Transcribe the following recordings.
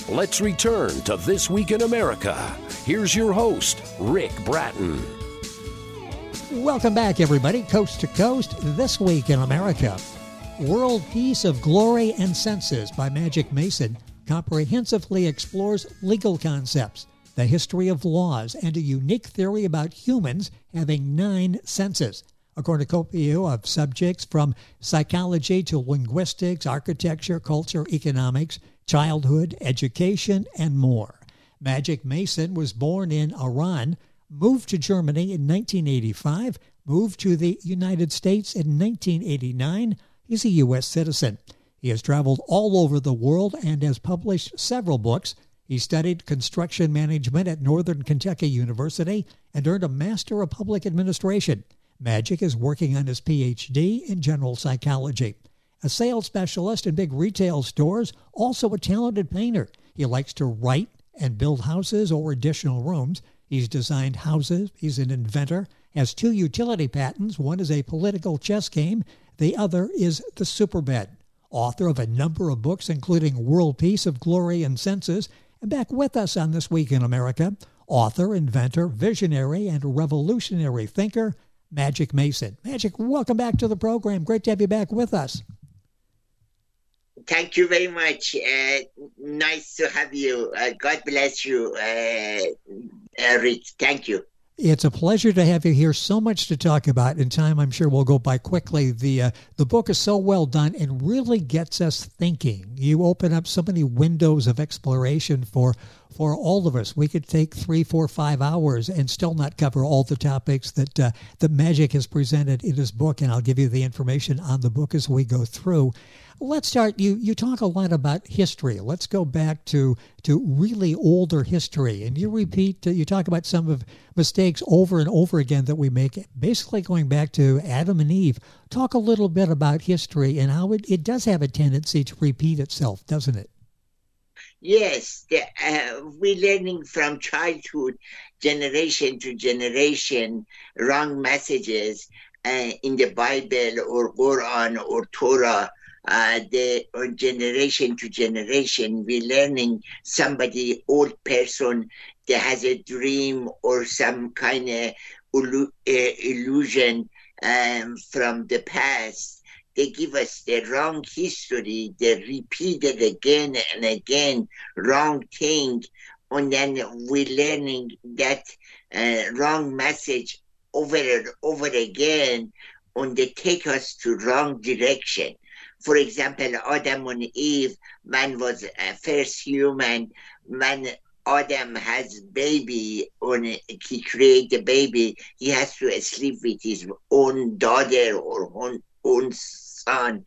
Let's return to This Week in America. Here's your host, Rick Bratton. Welcome back, everybody. Coast to Coast, This Week in America. World Peace of Glory and Senses by Magic Mason comprehensively explores legal concepts, the history of laws, and a unique theory about humans having 9 senses. A cornucopia of subjects from psychology to linguistics, architecture, culture, economics, childhood, education, and more. Magic Mason was born in Iran, moved to Germany in 1985, moved to the United States in 1989. He's a U.S. citizen. He has traveled all over the world and has published several books. He studied construction management at Northern Kentucky University and earned a Master of Public Administration. Magic is working on his Ph.D. in general psychology. A sales specialist in big retail stores, also a talented painter. He likes to write and build houses or additional rooms. He's designed houses. He's an inventor, has 2 utility patents. One is a political chess game. The other is the Superbed. Author of a number of books, including World Peace of Glory and Senses. And back with us on This Week in America, author, inventor, visionary, and revolutionary thinker, Magic Mason. Magic, welcome back to the program. Great to have you back with us. Thank you very much. Nice to have you. God bless you, Rick. Thank you. It's a pleasure to have you here. So much to talk about. In time, I'm sure will go by quickly. The book is so well done and really gets us thinking. You open up so many windows of exploration for all of us. We could take 3, 4, 5 hours and still not cover all the topics that Magic has presented in his book, and I'll give you the information on the book as we go through. Let's start. You talk a lot about history. Let's go back to really older history. And you talk about some of mistakes over and over again that we make, basically going back to Adam and Eve. Talk a little bit about history and how it does have a tendency to repeat itself, doesn't it? Yes. We're learning from childhood, generation to generation, wrong messages in the Bible or Quran or Torah. Or generation to generation, we're learning somebody, old person that has a dream or some kind of illusion from the past. They give us the wrong history. They repeat it again and again, wrong thing. And then we're learning that wrong message over and over again, and they take us to wrong direction. For example, Adam and Eve, man was first human. When Adam has baby, and he create a baby, he has to sleep with his own daughter or own son.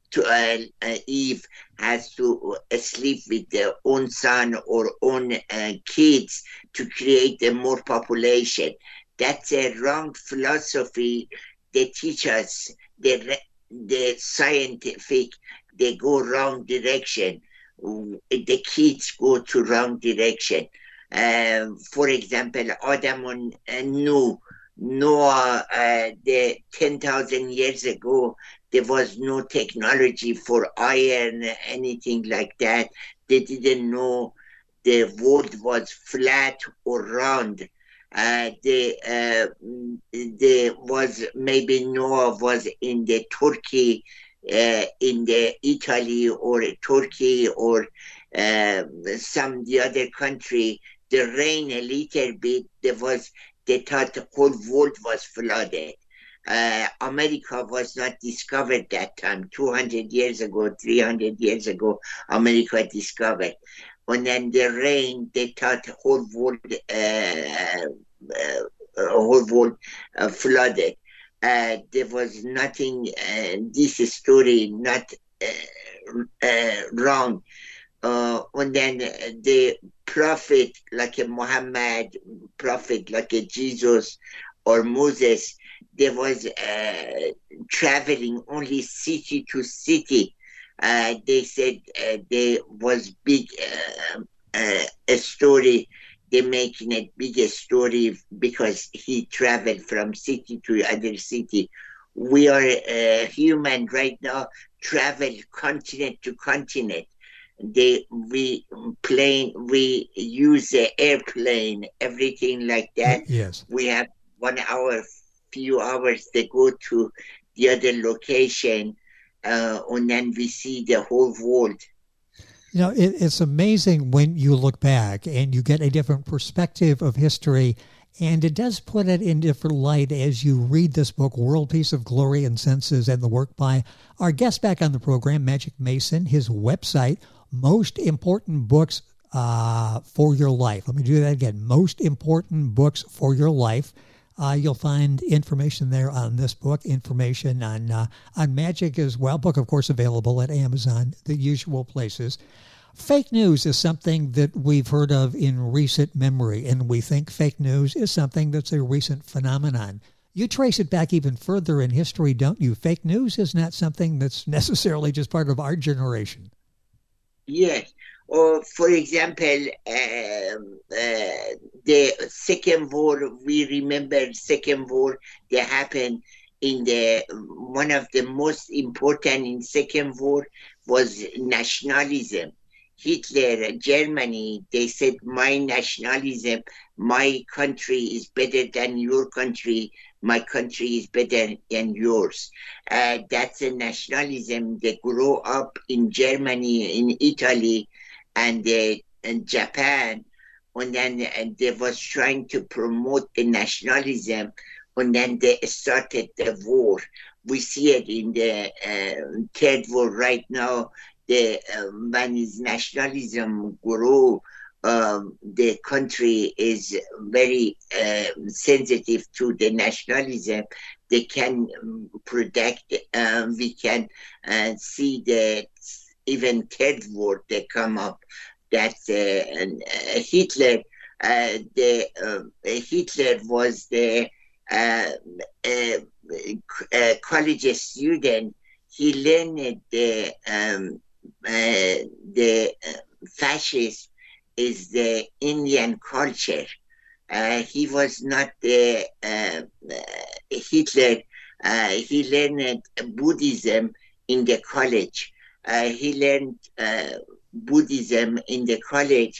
Eve has to sleep with their own son or own kids to create a more population. That's a wrong philosophy. They teach us the scientific, they go wrong direction. The kids go to wrong direction. For example, Adam and Noah, the 10,000 years ago, there was no technology for iron, anything like that. They didn't know the world was flat or round. Maybe Noah was in the Turkey, in the Italy or Turkey or the other country. The rain a little bit. They thought the whole world was flooded. America was not discovered that time. 200 years ago, 300 years ago, America discovered. And then the rain, they thought the whole world flooded. There was nothing, this story not wrong. And then the prophet like a Muhammad, prophet like a Jesus or Moses, they was traveling only city to city. They said there was big a story. They're making it bigger story because he traveled from city to other city. We are human right now, travel continent to continent. we use the airplane, everything like that. Yes. We have 1 hour, few hours to go to the other location, and then we see the whole world. You know, it's amazing when you look back and you get a different perspective of history, and it does put it in different light as you read this book, World Peace of Glory and Senses, and the work by our guest back on the program, Magic Mason, his website, Most Important Books for Your Life. Let me do that again, Most Important Books for Your Life. You'll find information there on this book, information on Magic as well. Book, of course, available at Amazon, the usual places. Fake news is something that we've heard of in recent memory, and we think fake news is something that's a recent phenomenon. You trace it back even further in history, don't you? Fake news is not something that's necessarily just part of our generation. Yes. Or, for example, the Second War, we remember Second War that happened in one of the most important in Second War was nationalism. Hitler, Germany, they said, my nationalism, my country is better than your country, my country is better than yours. That's a nationalism that grew up in Germany, in Italy, and Japan, and then they was trying to promote the nationalism, and then they started the war. We see it in the Third War right now. When his nationalism grew, the country is very sensitive to the nationalism. They can protect, we can see that even Third War they come up, that Hitler, Hitler was the college student. He learned the fascist is the Indian culture. He was not the Hitler. He learned Buddhism in the college. He learned Buddhism in the college.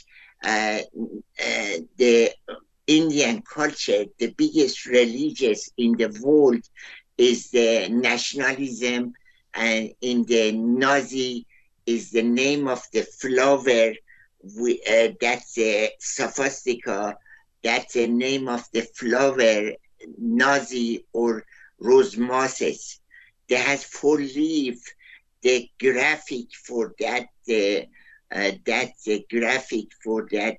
The Indian culture, the biggest religious in the world, is the nationalism, and in the Nazi is the name of the flower. That's a swastika. That's the name of the flower, Nazi or rose mosses. They has 4 leaves. The graphic for that, that's a graphic for that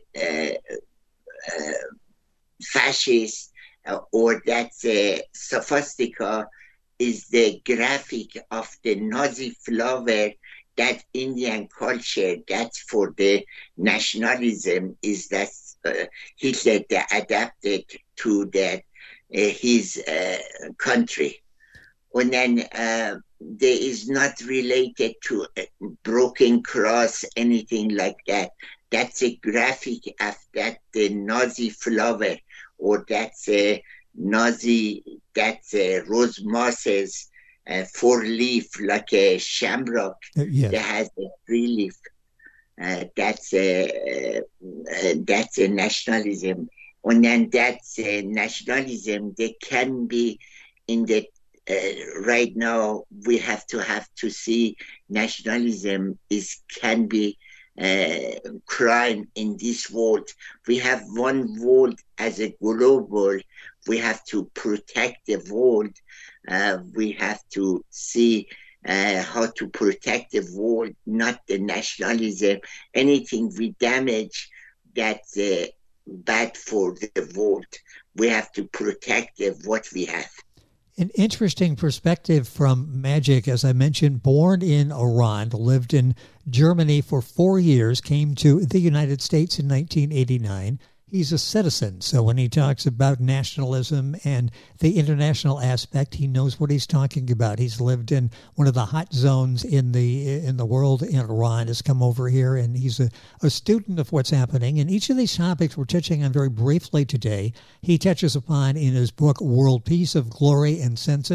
fascist, or that's a swastika, is the graphic of the Nazi flower, that Indian culture. That's for the nationalism, is that Hitler adapted to that his country. And then there is not related to a broken cross, anything like that. That's a graphic of that the Nazi flower, or that's a Nazi, that's a rose mosses, 4 leaf, like a shamrock. Yes. That has a 3 leaf. That's a nationalism. And then that's a nationalism that can be in the right now. We have to see nationalism can be crime in this world. We have one world as a global. We have to protect the world. We have to see how to protect the world, not the nationalism. Anything we damage, that's bad for the world. We have to protect what we have. An interesting perspective from Magic, as I mentioned, born in Iran, lived in Germany for 4 years, came to the United States in 1989. He's a citizen, so when he talks about nationalism and the international aspect, he knows what he's talking about. He's lived in one of the hot zones in the world in Iran, has come over here, and he's a student of what's happening. And each of these topics we're touching on very briefly today, he touches upon in his book, World Peace of Glory and Senses.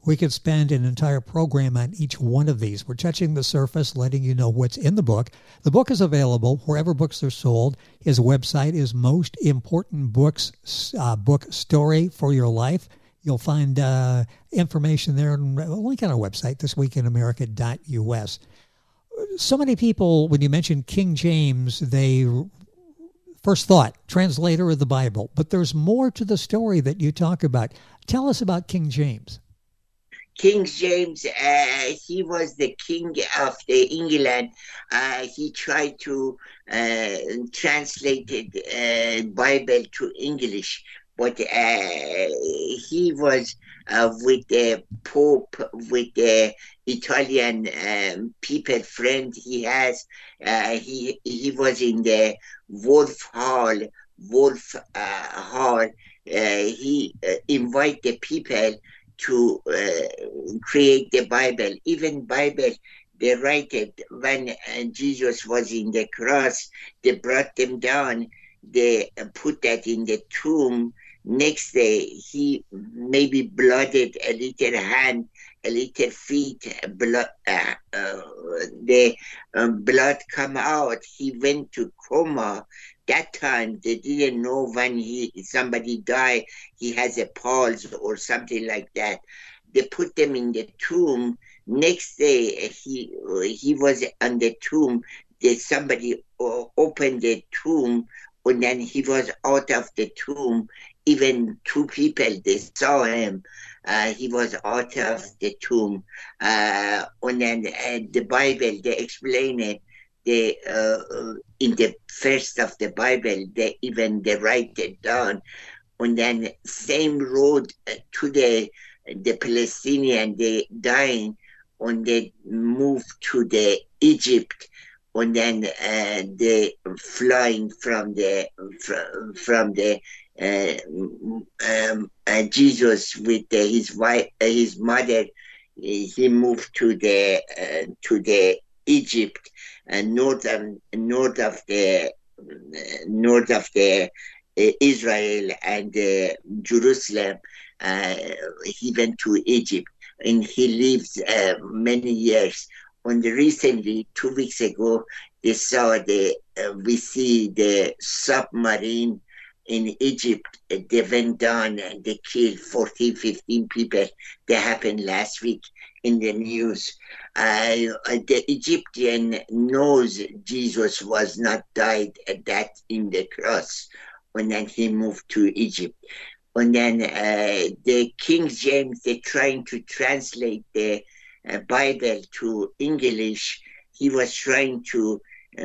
We could spend an entire program on each one of these. We're touching the surface, letting you know what's in the book. The book is available wherever books are sold. His website is Most Important Books, Book Story for Your Life. You'll find information there, and a link on our website, thisweekinamerica.us. So many people, when you mention King James, they first thought, translator of the Bible. But there's more to the story that you talk about. Tell us about King James. King James, he was the king of the England. He tried to translate the Bible to English, but he was with the Pope, with the Italian people friend he has. He was in the Wolf Hall. He invited the people to create the Bible. Even Bible, they write it when Jesus was in the cross. They brought them down. They put that in the tomb. Next day, he maybe blooded a little hand, a little feet. Blood, the blood come out. He went to coma. That time they didn't know when somebody died, he has a pulse or something like that. They put them in the tomb. Next day he was on the tomb. Somebody opened the tomb, and then he was out of the tomb. Even two people, they saw him. He was out of the tomb. And then the Bible, they explain it. In the first of the Bible, they write it down. And then same road to the Palestinian, they dying, and they move to the Egypt, and then they flying from the Jesus with his wife, his mother. He moved to the Egypt, north of the Israel and Jerusalem. He went to Egypt, and he lived many years. And recently, 2 weeks ago, we see the submarine in Egypt. They went down and they killed 14, 15 people. That happened last week in the news. The Egyptian knows Jesus was not died at that in the cross, and then he moved to Egypt. And then the King James, they're trying to translate the Bible to English. He was trying to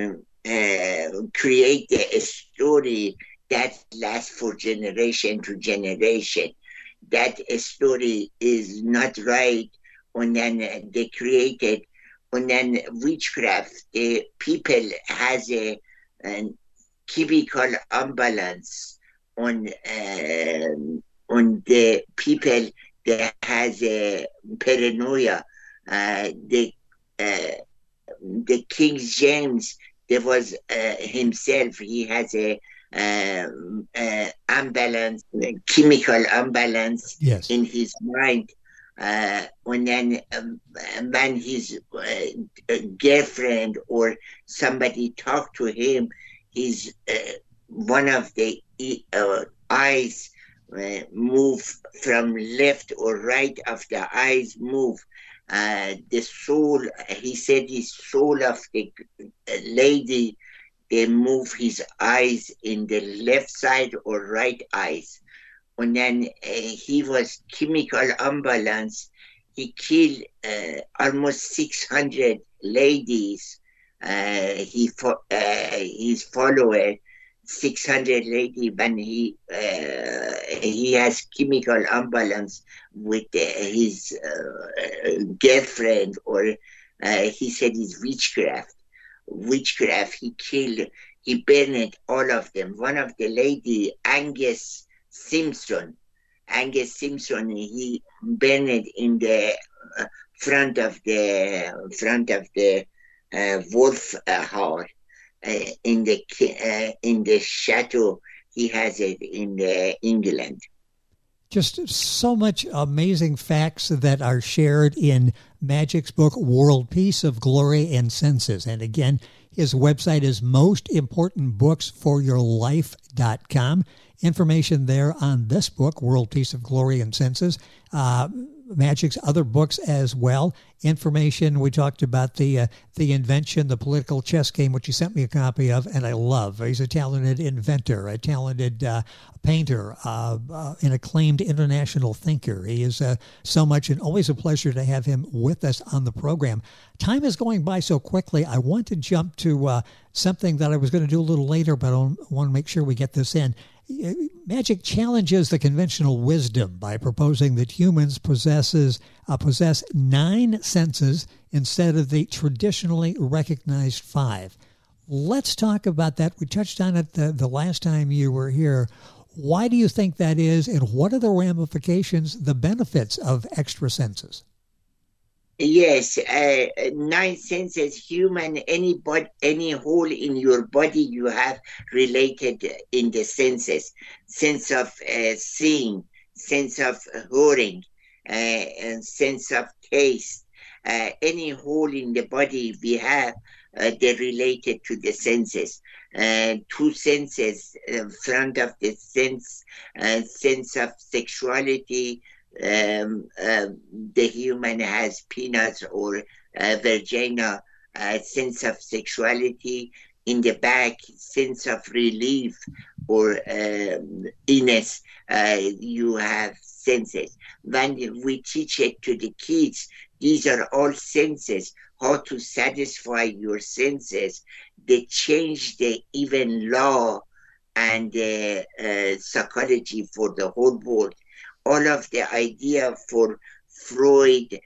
create a story that lasts for generation to generation. That story is not right. And then they created, and then witchcraft. The people has a chemical imbalance on the people that has a paranoia. The King James, there was himself. He has a imbalance, chemical imbalance, yes, in his mind. And then when his girlfriend or somebody talked to him, his one of the eyes move from left or right of the eyes move. The soul, he said, his soul of the lady, they move his eyes in the left side or right eyes. And then he was chemical imbalance. He killed almost 600 ladies. His follower, 600 ladies, when he has chemical imbalance with his girlfriend, or he said it's witchcraft. He killed, he burned all of them. One of the lady, Angus Simpson, he burned in the front of the Wolf Hall in the chateau. He has it in England. Just so much amazing facts that are shared in Magic's book, World Peace of Glory and Senses. And again, his website is mostimportantbooksforyourlife.com. Information there on this book, World Peace of Glory and Senses. Magic's other books as well. Information, we talked about the invention, the political chess game, which he sent me a copy of, and I love. He's a talented inventor, a talented painter, an acclaimed international thinker. He is so much, and always a pleasure to have him with us on the program. Time is going by so quickly. I want to jump to something that I was going to do a little later, but I want to make sure we get this in. Magic challenges the conventional wisdom by proposing that humans possess 9 senses instead of the traditionally recognized 5. Let's talk about that. We touched on it the last time you were here. Why do you think that is, and what are the ramifications, the benefits of extra senses? Yes, 9 senses, human, any hole in your body you have related in the senses. Sense of seeing, sense of hearing, and sense of taste. Any hole in the body we have, they're related to the senses. 2 senses, front of the sense of sexuality. The human has penis or vagina, sense of sexuality. In the back, sense of relief or illness, you have senses. When we teach it to the kids, these are all senses, how to satisfy your senses. They change the even law and psychology for the whole world. All of the idea for Freud,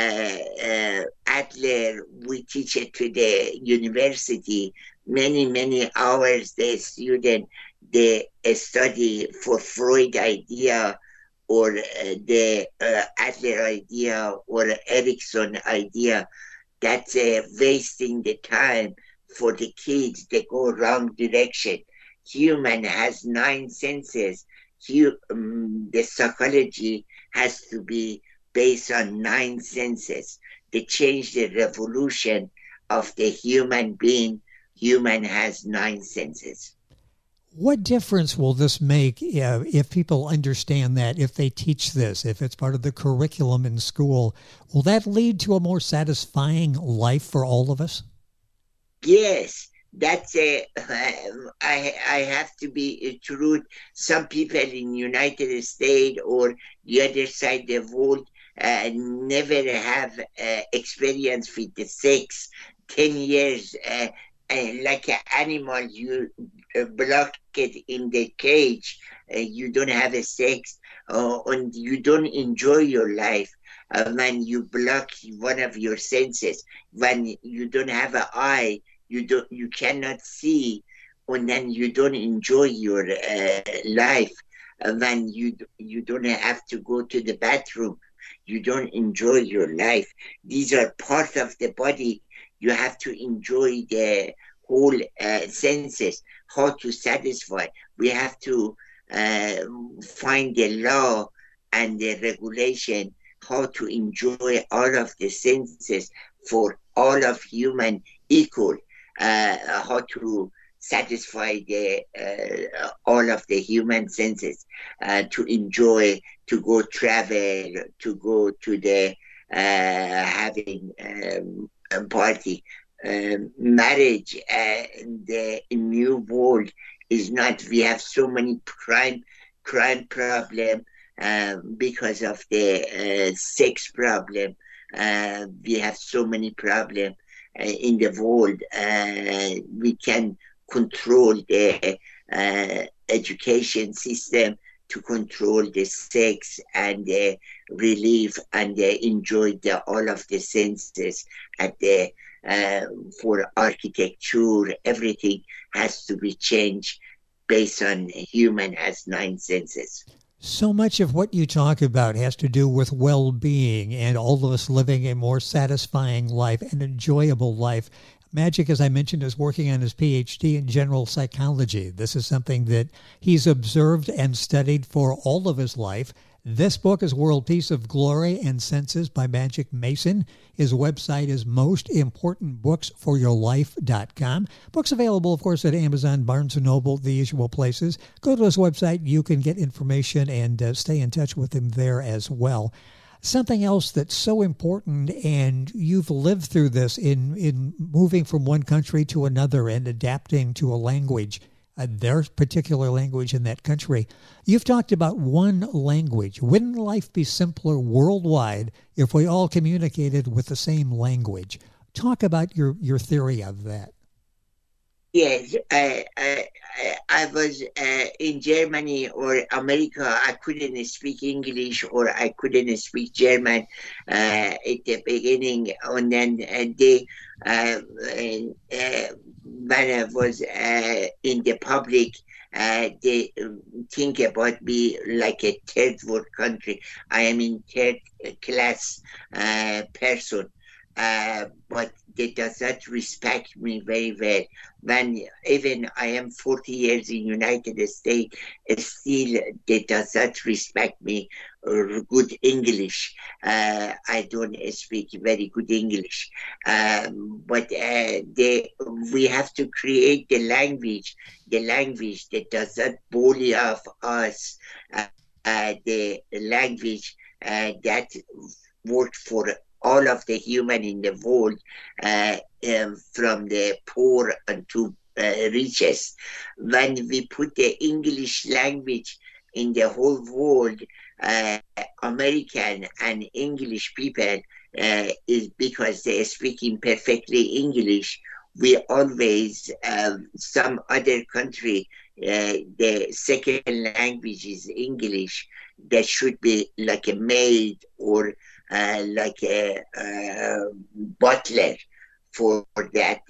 Adler, we teach it to the university. Many hours the student, they study for Freud idea or the Adler idea or Erickson idea. That's wasting the time for the kids. They go wrong direction. Human has 9 senses. The psychology has to be based on 9 senses. They change the revolution of the human being. Human has 9 senses. What difference will this make if people understand that, if they teach this, if it's part of the curriculum in school? Will that lead to a more satisfying life for all of us? Yes. That's I have to be true. Some people in United States or the other side of the world never have experience with the sex. 10 years, like an animal, you block it in the cage. You don't have a sex, and you don't enjoy your life. When you block one of your senses, when you don't have an eye, you cannot see, and then you don't enjoy your life. When you don't have to go to the bathroom, you don't enjoy your life. These are part of the body. You have to enjoy the whole senses, how to satisfy. We have to find the law and the regulation, how to enjoy all of the senses for all of human equal. How to satisfy the all of the human senses, to enjoy, to go travel, to go to the having a party. Marriage, the new world is not. We have so many crime problem because of the sex problem. We have so many problems in the world. We can control the education system to control the sex and the relief and the enjoy the all of the senses at the for architecture. Everything has to be changed based on human has 9 senses. So much of what you talk about has to do with well-being and all of us living a more satisfying life, an enjoyable life. Magic, as I mentioned, is working on his PhD in general psychology. This is something that he's observed and studied for all of his life. This book is World Peace of Glory and Senses by Magic Mason. His website is mostimportantbooksforyourlife.com. Books available, of course, at Amazon, Barnes & Noble, the usual places. Go to his website. You can get information and stay in touch with him there as well. Something else that's so important, and you've lived through this in moving from one country to another and adapting to a language, their particular language in that country. You've talked about one language. Wouldn't life be simpler worldwide if we all communicated with the same language? Talk about your theory of that. Yes, I was in Germany or America. I couldn't speak English or I couldn't speak German at the beginning. And then when I was in the public, they think about me like a third world country. I am in third class person. But they does not respect me very well. When even I am 40 years in United States, still they does not respect me good English. I don't speak very good English. But we have to create the language that does not bully off us, the language that worked for all of the human in the world, from the poor to richest. When we put the English language in the whole world, American and English people, is because they are speaking perfectly English. We always, some other country, the second language is English. That should be like a maid or like a butler for that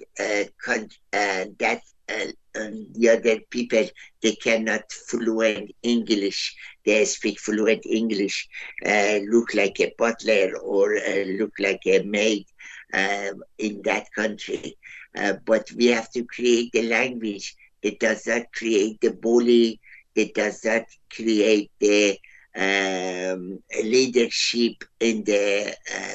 the other people. They cannot fluent English. They speak fluent English, look like a butler or look like a maid in that country. But we have to create the language that does not create the bully, that does not create the leadership in the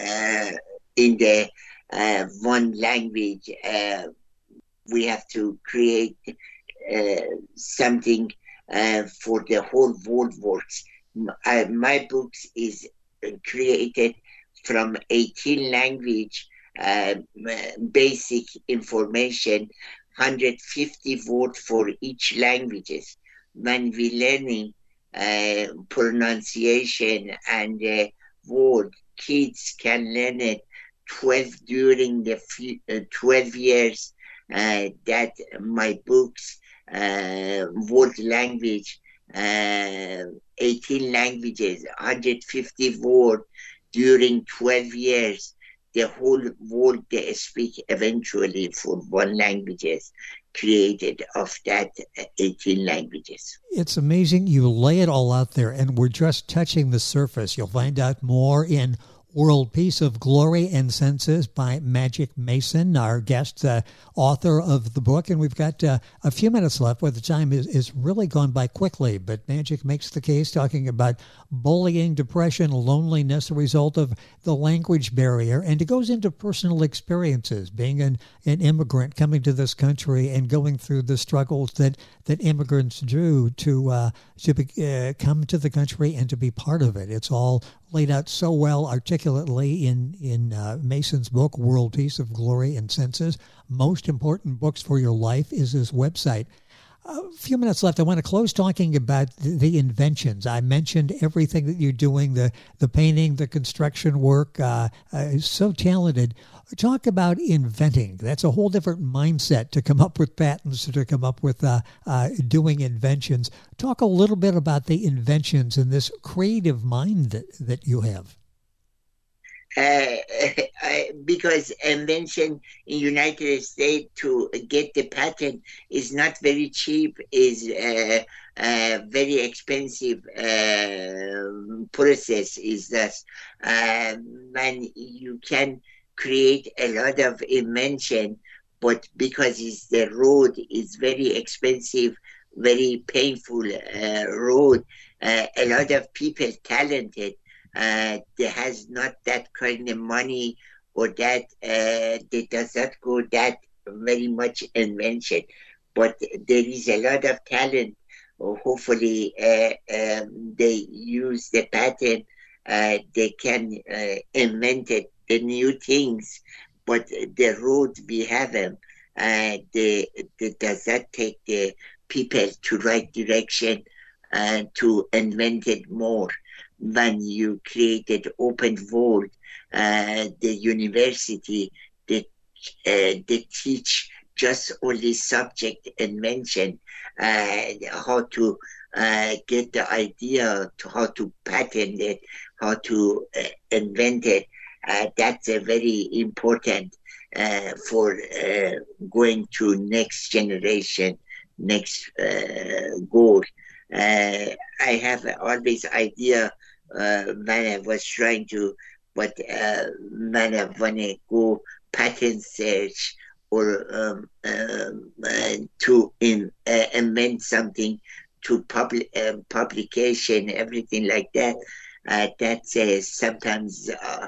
one language. We have to create something for the whole world works. My books is created from 18 language, basic information, 150 words for each languages. When we learning pronunciation and word, kids can learn it 12 during the 12 years that my books, world language, 18 languages, 150 words during 12 years. The whole world they speak eventually for one languages created of that 18 languages. It's amazing. You lay it all out there, and we're just touching the surface. You'll find out more in World Peace of Glory and Senses by Magic Mason, our guest author of the book. And we've got a few minutes left where the time is really gone by quickly. But Magic makes the case talking about bullying, depression, loneliness, a result of the language barrier. And it goes into personal experiences, being an immigrant coming to this country and going through the struggles that immigrants do to come to the country and to be part of it. It's all laid out so well articulately in Mason's book, World Peace of Glory and Senses. Most Important Books for Your Life is his website. A few minutes left. I want to close talking about the inventions. I mentioned everything that you're doing, the painting, the construction work, so talented. Talk about inventing. That's a whole different mindset to come up with patents, to come up with doing inventions. Talk a little bit about the inventions and this creative mind that you have. Because invention in United States to get the patent is not very cheap, is very expensive process. Is that when you can create a lot of invention, but because the road is very expensive, very painful road. A lot of people talented, they has not that kind of money, or that they does not go that very much invention. But there is a lot of talent. Hopefully, they use the patent. They can invent the new things. But the road we have them, they does not take the people to right direction to invent it more. When you created open world, the university, they teach just only subject and mention how to get the idea, to how to patent it, how to invent it. That's a very important for going to next generation, next goal. I have always idea when I was trying to, but when I want to go patent search or to invent something to publication, everything like that, that's sometimes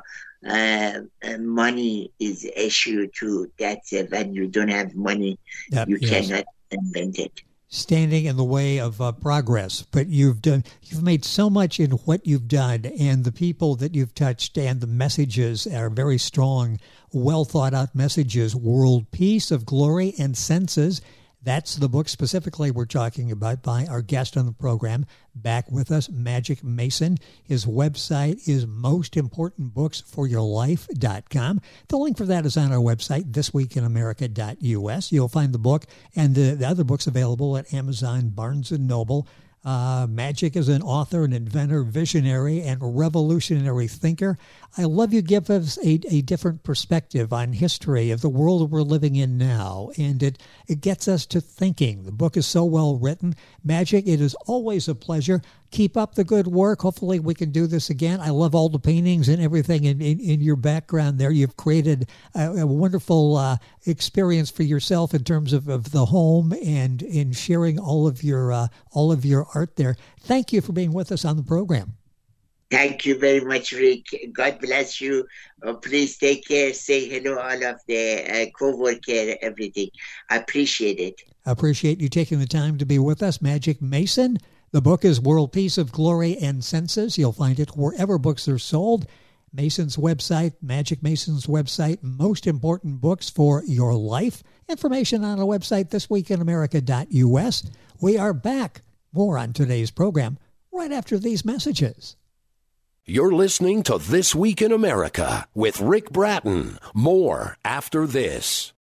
money is an issue too. That's when you don't have money, you cannot invent it. Standing in the way of progress, but you've made so much in what you've done, and the people that you've touched, and the messages are very strong, well thought out messages. World Peace of Glory and Senses. That's the book specifically we're talking about by our guest on the program. Back with us, Magic Mason. His website is mostimportantbooksforyourlife.com. The link for that is on our website, thisweekinamerica.us. You'll find the book and the other books available at Amazon, Barnes & Noble. Magic is an author, an inventor, visionary, and revolutionary thinker. I love you give us a different perspective on history of the world we're living in now, and it gets us to thinking. The book is so well written. Magic, it is always a pleasure. Keep up the good work. Hopefully we can do this again. I love all the paintings and everything in your background there. You've created a wonderful experience for yourself in terms of the home and in sharing all of your art there. Thank you for being with us on the program. Thank you very much, Rick. God bless you. Please take care. Say hello all of the co-worker, everything. I appreciate it. I appreciate you taking the time to be with us, Magic Mason. The book is World Peace of Glory and Senses. You'll find it wherever books are sold. Mason's website, Magic Mason's website, Most Important Books for Your Life. Information on our website, thisweekinamerica.us. We are back. More on today's program right after these messages. You're listening to This Week in America with Rick Bratton. More after this.